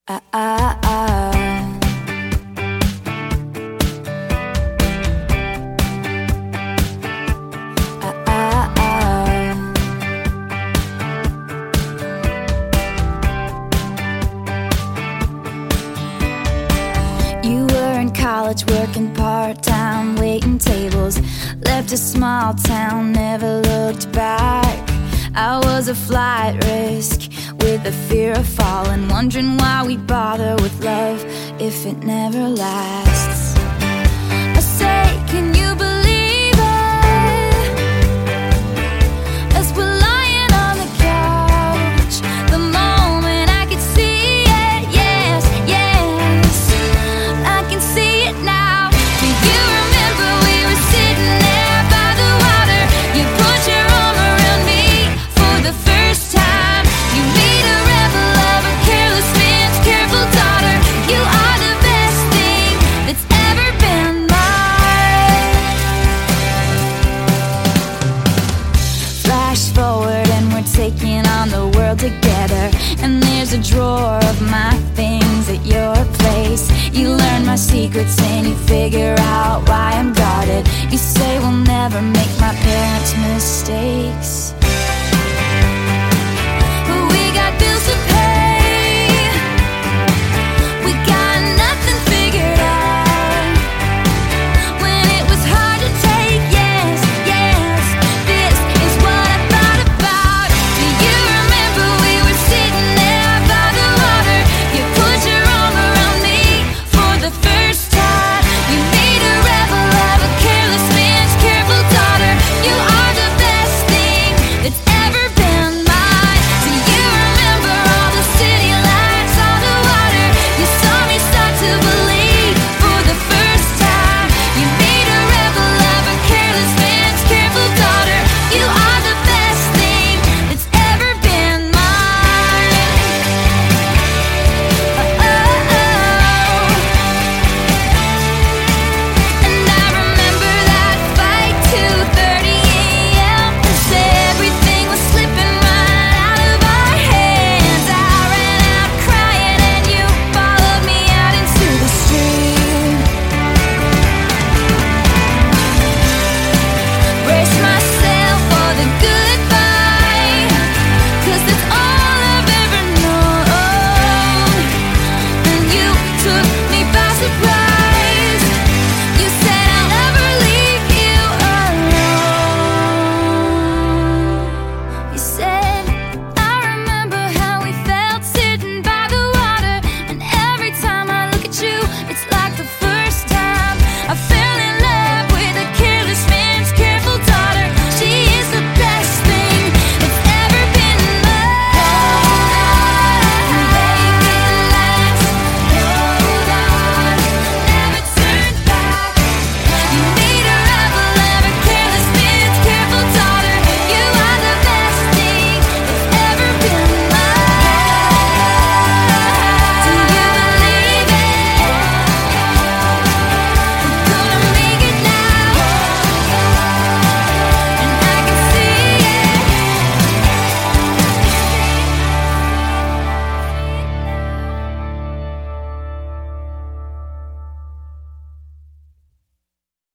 Ah, ah, ah. Ah, ah, ah. You were in college working part-time, waiting tables, left a small town, never looked back. I was a flight risk with a fear of falling, wondering why we bother with love if it never lasts. I say, can you believe it? As we're lying on the couch, the moment I could see it, yes, yes, I can see it now. Do you remember we were sitting there by the water? You put your arm around me for the first time. You made a rebel of a careless man's careful daughter. You are the best thing that's ever been mine. Flash forward and we're taking on the world together, and there's a drawer of my things at your place. You learn my secrets and you figure out why I'm guarded. You say we'll never make my parents' mistakes.